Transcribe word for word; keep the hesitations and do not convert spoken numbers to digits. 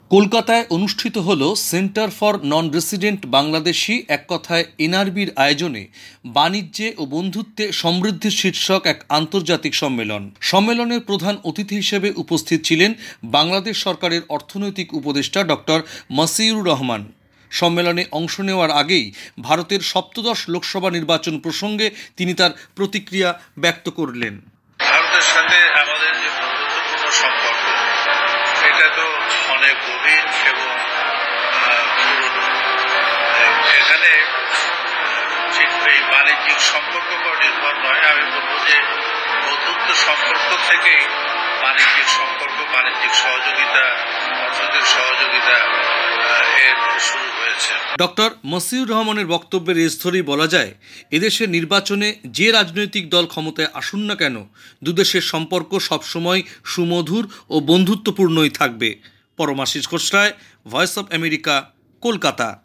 কলকাতায় অনুষ্ঠিত হল centre for non resident Bangladeshi এক কথায় এনআরবির আয়োজনে বাণিজ্যে ও বন্ধুত্বে সমৃদ্ধির শীর্ষক এক আন্তর্জাতিক সম্মেলন। সম্মেলনের প্রধান অতিথি হিসেবে উপস্থিত ছিলেন বাংলাদেশ সরকারের অর্থনৈতিক উপদেষ্টা ডক্টর মসিউর রহমান। সম্মেলনে অংশ নেওয়ার আগেই ভারতের সপ্তদশ লোকসভা নির্বাচন প্রসঙ্গে তিনি তার প্রতিক্রিয়া ব্যক্ত করলেন। ভারতের সাথে আমাদের যে বন্ধুত্বপূর্ণ সম্পর্ক এটা তো অনেক গভীর এবং পুরনো। এখানে এই বাণিজ্যিক সম্পর্ক উপর নির্ভর নয়, আমি বলবো যে বন্ধুত্ব সম্পর্ক থেকেই বাণিজ্যিক সম্পর্ক, বাণিজ্যিক সহযোগিতা, অর্থনৈতিক সহযোগিতা এর শুরু হয়েছে। ডক্টর মসিউর রহমানের বক্তব্যের রেশ ধরেই বলা যায়, এদেশের নির্বাচনে যে রাজনৈতিক দল ক্ষমতায় আসুন না কেন, দুদেশের সম্পর্ক সবসময় সুমধুর ও বন্ধুত্বপূর্ণই থাকবে। Paramashis Ghoshroy, Voice of America, Kolkata.